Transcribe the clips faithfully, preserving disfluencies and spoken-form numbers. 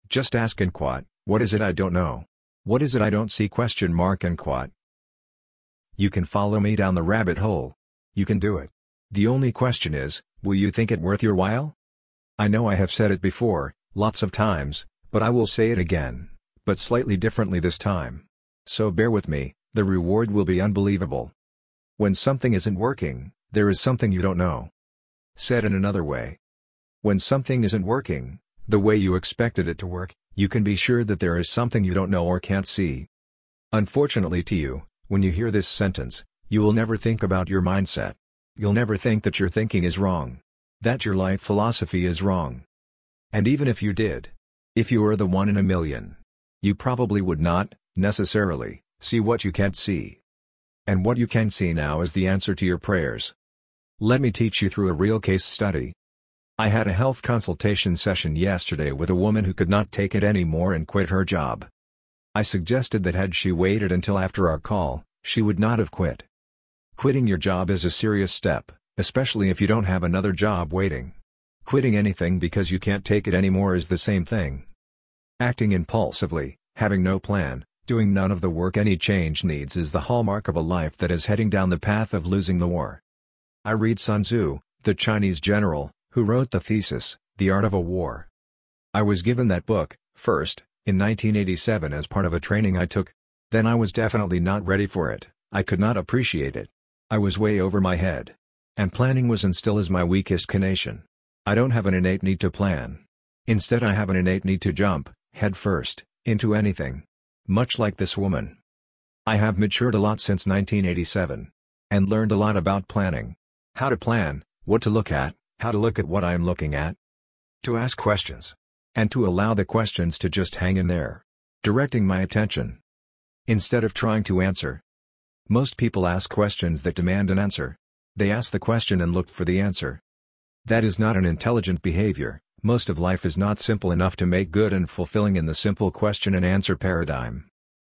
Just ask and quat, what is it I don't know? What is it I don't see? Question mark and quat. You can follow me down the rabbit hole. You can do it. The only question is, will you think it worth your while? I know I have said it before, lots of times, but I will say it again, but slightly differently this time. So bear with me, the reward will be unbelievable. When something isn't working, there is something you don't know. Said in another way. When something isn't working, the way you expected it to work, you can be sure that there is something you don't know or can't see. Unfortunately to you, when you hear this sentence, you will never think about your mindset. You'll never think that your thinking is wrong. That your life philosophy is wrong. And even if you did, if you were the one in a million, you probably would not, necessarily, see what you can't see. And what you can see now is the answer to your prayers. Let me teach you through a real case study. I had a health consultation session yesterday with a woman who could not take it anymore and quit her job. I suggested that had she waited until after our call, she would not have quit. Quitting your job is a serious step, especially if you don't have another job waiting. Quitting anything because you can't take it anymore is the same thing. Acting impulsively, having no plan, doing none of the work any change needs is the hallmark of a life that is heading down the path of losing the war. I read Sun Tzu, the Chinese general, who wrote the thesis, The Art of a War. I was given that book, first, in nineteen eighty-seven as part of a training I took. Then I was definitely not ready for it, I could not appreciate it. I was way over my head. And planning was and still is my weakest condition. I don't have an innate need to plan. Instead I have an innate need to jump, head first, into anything. Much like this woman. I have matured a lot since nineteen eighty-seven. And learned a lot about planning. How to plan, what to look at, how to look at what I am looking at. To ask questions. And to allow the questions to just hang in there. Directing my attention. Instead of trying to answer. Most people ask questions that demand an answer. They ask the question and look for the answer. That is not an intelligent behavior. Most of life is not simple enough to make good and fulfilling in the simple question and answer paradigm.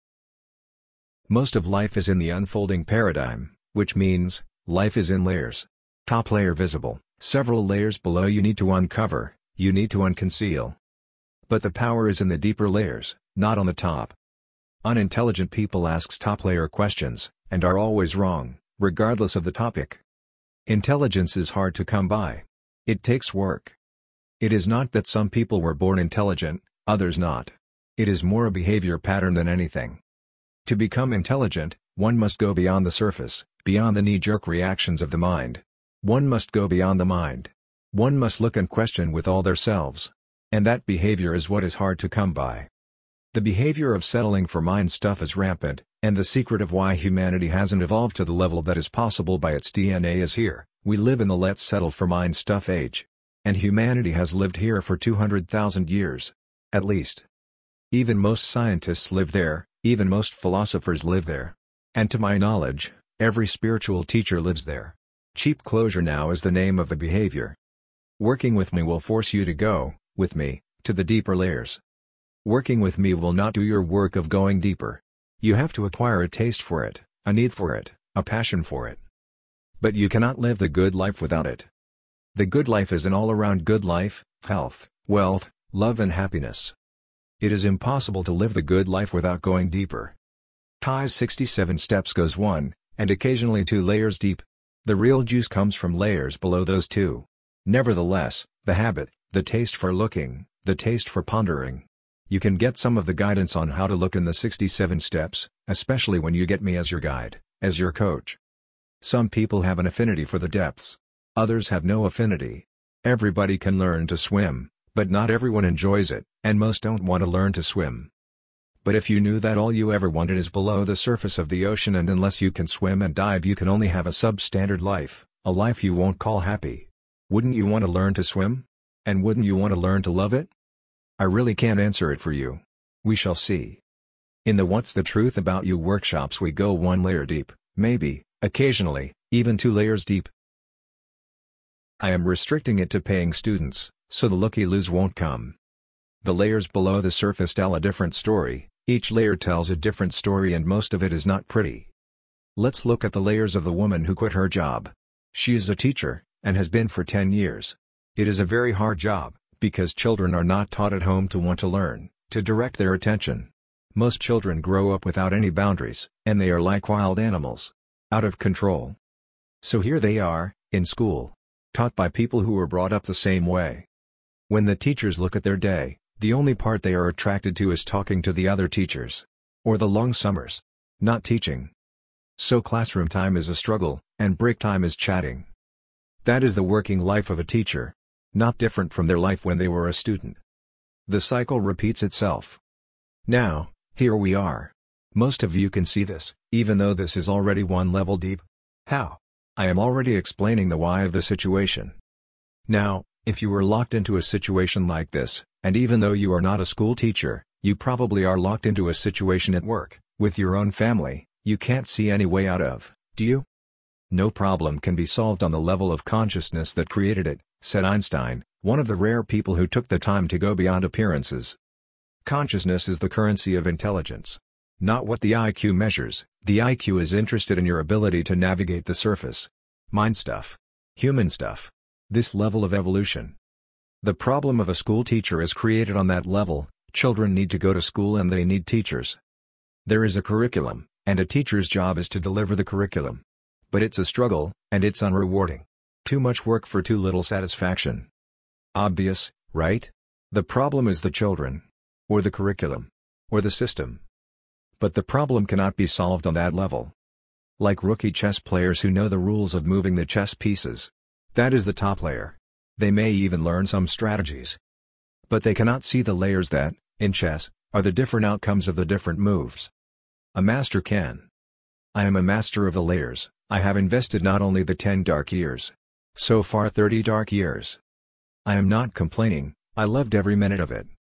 Most of life is in the unfolding paradigm, which means, life is in layers. Top layer visible, several layers below you need to uncover, you need to unconceal. But the power is in the deeper layers, not on the top. Unintelligent people ask top layer questions, and are always wrong, regardless of the topic. Intelligence is hard to come by. It takes work. It is not that some people were born intelligent, others not. It is more a behavior pattern than anything. To become intelligent, one must go beyond the surface, beyond the knee-jerk reactions of the mind. One must go beyond the mind. One must look and question with all their selves. And that behavior is what is hard to come by. The behavior of settling for mind stuff is rampant, and the secret of why humanity hasn't evolved to the level that is possible by its D N A is here. We live in the let's settle for mind stuff age. And humanity has lived here for two hundred thousand years. At least. Even most scientists live there, even most philosophers live there. And to my knowledge, every spiritual teacher lives there. Cheap closure now is the name of the behavior. Working with me will force you to go, with me, to the deeper layers. Working with me will not do your work of going deeper. You have to acquire a taste for it, a need for it, a passion for it. But you cannot live the good life without it. The good life is an all-around good life, health, wealth, love and happiness. It is impossible to live the good life without going deeper. Tai's sixty-seven steps goes one, and occasionally two layers deep. The real juice comes from layers below those two. Nevertheless, the habit, the taste for looking, the taste for pondering. You can get some of the guidance on how to look in the sixty-seven steps, especially when you get me as your guide, as your coach. Some people have an affinity for the depths. Others have no affinity. Everybody can learn to swim, but not everyone enjoys it, and most don't want to learn to swim. But if you knew that all you ever wanted is below the surface of the ocean and unless you can swim and dive you can only have a substandard life, a life you won't call happy. Wouldn't you want to learn to swim? And wouldn't you want to learn to love it? I really can't answer it for you. We shall see. In the What's the Truth About You workshops we go one layer deep, maybe, occasionally, even two layers deep. I am restricting it to paying students, so the looky-loos won't come. The layers below the surface tell a different story, each layer tells a different story and most of it is not pretty. Let's look at the layers of the woman who quit her job. She is a teacher, and has been for ten years. It is a very hard job, Because children are not taught at home to want to learn, to direct their attention. Most children grow up without any boundaries, and they are like wild animals. Out of control. So here they are, in school. Taught by people who were brought up the same way. When the teachers look at their day, the only part they are attracted to is talking to the other teachers. Or the long summers. Not teaching. So classroom time is a struggle, and break time is chatting. That is the working life of a teacher. Not different from their life when they were a student. The cycle repeats itself. Now, here we are. Most of you can see this, even though this is already one level deep. How? I am already explaining the why of the situation. Now, if you were locked into a situation like this, and even though you are not a school teacher, you probably are locked into a situation at work, with your own family, you can't see any way out of, do you? No problem can be solved on the level of consciousness that created it, said Einstein, one of the rare people who took the time to go beyond appearances. Consciousness is the currency of intelligence. Not what the I Q measures. The I Q is interested in your ability to navigate the surface. Mind stuff. Human stuff. This level of evolution. The problem of a school teacher is created on that level. Children need to go to school and they need teachers. There is a curriculum, and a teacher's job is to deliver the curriculum. But it's a struggle, and it's unrewarding. Too much work for too little satisfaction. Obvious, right? The problem is the children. Or the curriculum. Or the system. But the problem cannot be solved on that level. Like rookie chess players who know the rules of moving the chess pieces. That is the top layer. They may even learn some strategies. But they cannot see the layers that, in chess, are the different outcomes of the different moves. A master can. I am a master of the layers. I have invested not only the ten dark years. So far thirty dark years. I am not complaining, I loved every minute of it.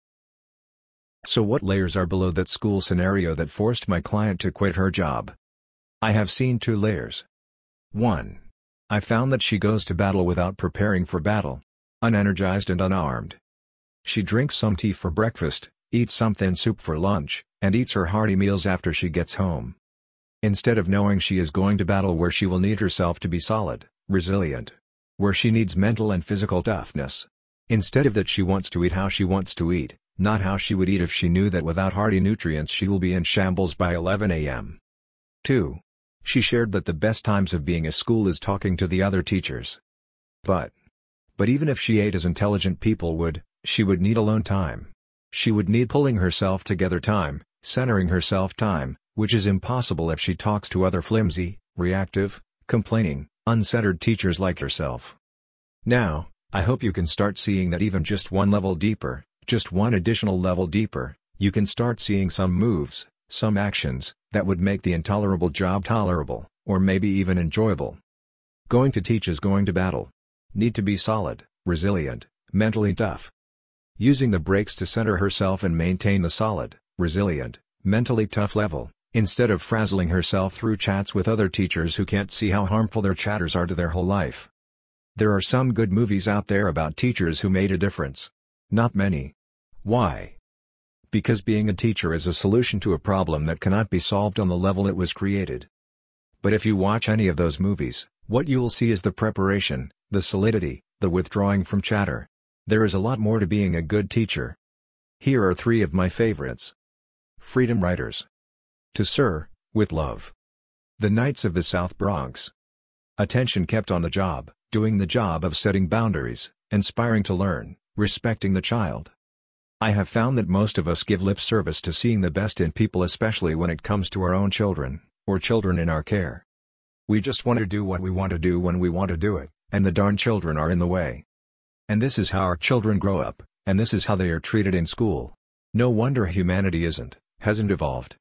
So what layers are below that school scenario that forced my client to quit her job? I have seen two layers. one. I found that she goes to battle without preparing for battle. Unenergized and unarmed. She drinks some tea for breakfast, eats some thin soup for lunch, and eats her hearty meals after she gets home. Instead of knowing she is going to battle where she will need herself to be solid, resilient. Where she needs mental and physical toughness. Instead of that she wants to eat how she wants to eat. Not how she would eat if she knew that without hearty nutrients she will be in shambles by eleven a m two. She shared that the best times of being a school is talking to the other teachers. But, but even if she ate as intelligent people would, she would need alone time. She would need pulling herself together time, centering herself time, which is impossible if she talks to other flimsy, reactive, complaining, uncentered teachers like herself. Now, I hope you can start seeing that even just one level deeper, just one additional level deeper, you can start seeing some moves, some actions, that would make the intolerable job tolerable, or maybe even enjoyable. Going to teach is going to battle. Need to be solid, resilient, mentally tough. Using the brakes to center herself and maintain the solid, resilient, mentally tough level, instead of frazzling herself through chats with other teachers who can't see how harmful their chatters are to their whole life. There are some good movies out there about teachers who made a difference. Not many. Why? Because being a teacher is a solution to a problem that cannot be solved on the level it was created. But if you watch any of those movies, what you will see is the preparation, the solidity, the withdrawing from chatter. There is a lot more to being a good teacher. Here are three of my favorites. Freedom Writers. To Sir, with Love. The Knights of the South Bronx. Attention kept on the job, doing the job of setting boundaries, inspiring to learn, respecting the child. I have found that most of us give lip service to seeing the best in people, especially when it comes to our own children, or children in our care. We just want to do what we want to do when we want to do it, and the darn children are in the way. And this is how our children grow up, and this is how they are treated in school. No wonder humanity isn't, hasn't evolved.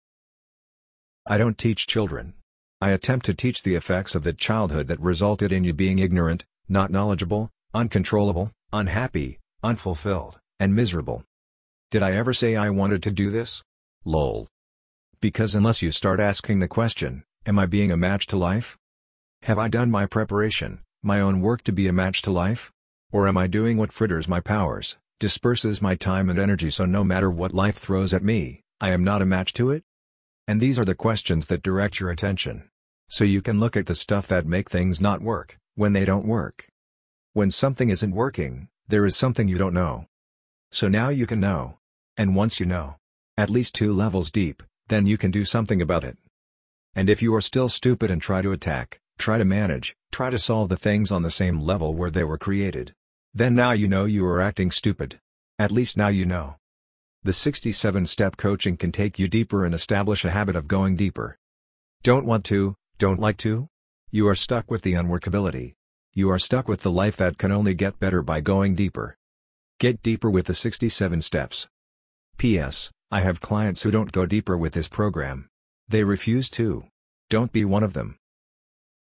I don't teach children. I attempt to teach the effects of that childhood that resulted in you being ignorant, not knowledgeable, uncontrollable, unhappy, unfulfilled, and miserable. Did I ever say I wanted to do this? Lol. Because unless you start asking the question, am I being a match to life? Have I done my preparation, my own work to be a match to life? Or am I doing what fritters my powers, disperses my time and energy so no matter what life throws at me, I am not a match to it? And these are the questions that direct your attention. So you can look at the stuff that make things not work, when they don't work. When something isn't working, There is something you don't know. So now you can know. And once you know, at least two levels deep, then you can do something about it. And if you are still stupid and try to attack, try to manage, try to solve the things on the same level where they were created, then now you know you are acting stupid. At least now you know. The sixty-seven step coaching can take you deeper and establish a habit of going deeper. Don't want to, don't like to? You are stuck with the unworkability. You are stuck with the life that can only get better by going deeper. Get deeper with the sixty-seven steps. P S I have clients who don't go deeper with this program. They refuse to. Don't be one of them.